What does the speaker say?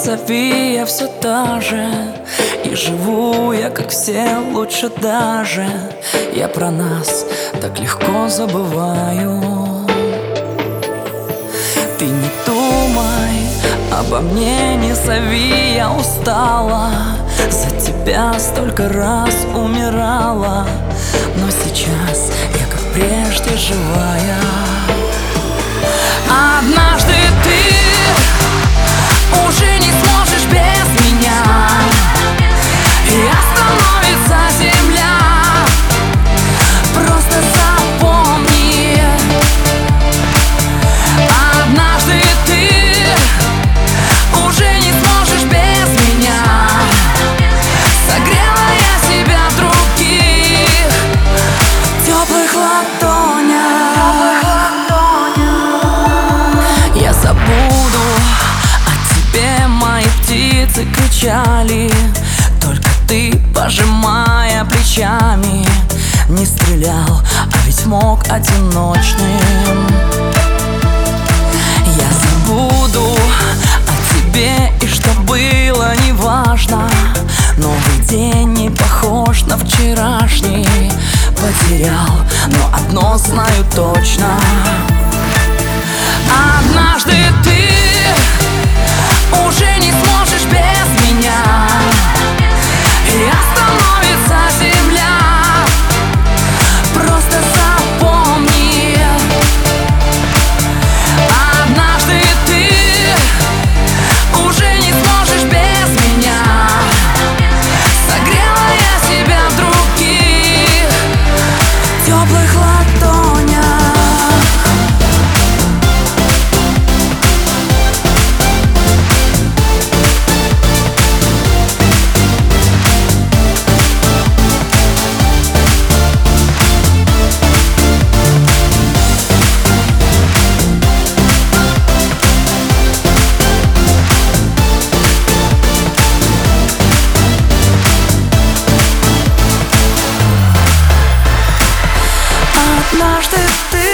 зови, я все та же. И живу я, как все, лучше даже. Я про нас так легко забываю. Ты не думай обо мне, не зови, я устала. За тебя столько раз умирала, но сейчас я как прежде живая. Однажды ты уже не сможешь без меня, и остановится земля. Просто запомни, однажды ты уже не сможешь без меня. Согрела я себя в других теплых ладонях. Я забуду о тебе, мои птицы кричали, только ты, пожимая плечами, не стрелял, а ведь мог одиночным. Я забуду о тебе, и что было, неважно. Новый день не похож на вчерашний. Потерял, но одно знаю точно: однажды ты уже не сможешь без меня, и остановится земля. Просто запомни, однажды ты уже не сможешь без меня. Согрела я себя в других теплых ладонях. Однажды ты